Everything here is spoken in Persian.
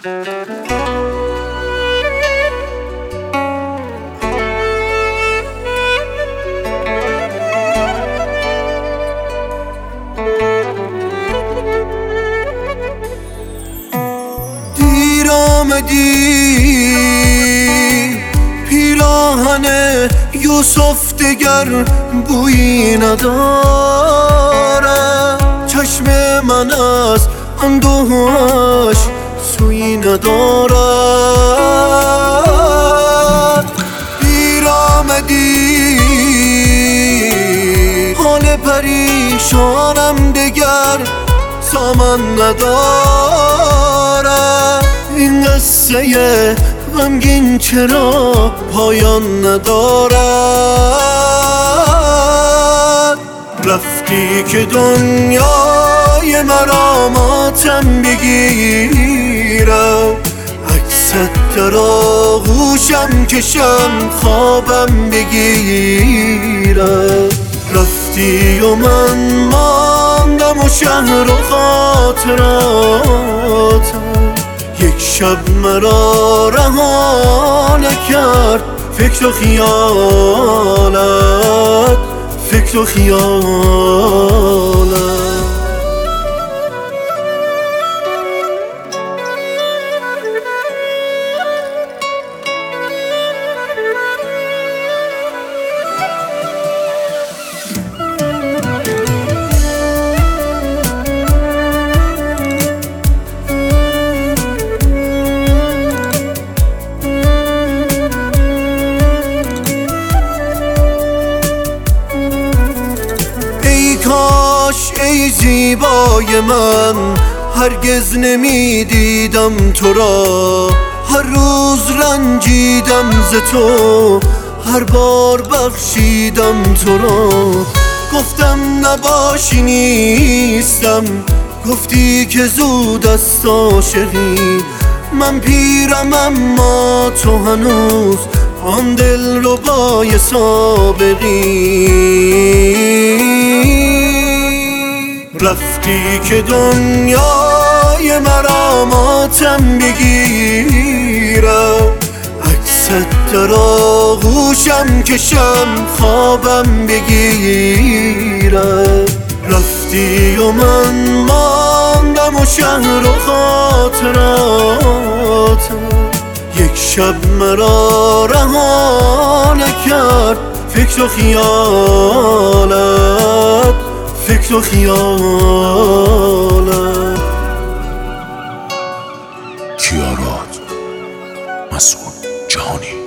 دیر آمدی پیراهن یوسف دگر بویی نداره، چشم من از اندوهش سویی ندارد. دیر آمدی حال پریشانم دگر سامان نداره، این قصه غمگین چرا پایان ندارد. رفتی که دنیای مرا ماتم بگیرم، عکست در آغوشم کشم خوابم بگیرم. رفتی و من ماندم و شهر و خاطراتم، یک شب مرا رها نکرد فکر و خیالت، فکر و خیالت. کاش ای زیبای من هرگز نمیدیدم تو را، هر روز رنجیدم ز تو، هر بار بخشیدم تو را. گفتم نباشی نیستم، گفتی که زود است عاشقی. من پیرم اما تو هنوز آن دل ربای سابقی. رفتی که دنیای مرا ماتم بگیرم، عکست در آغوشم کشم خوابم بگیرم. رفتی و من ماندم و شهر و خاطراتم، یک شب مرا رها نکرد فکر و خیالت، فکر و خیالت. کیارات مسئول جهانی.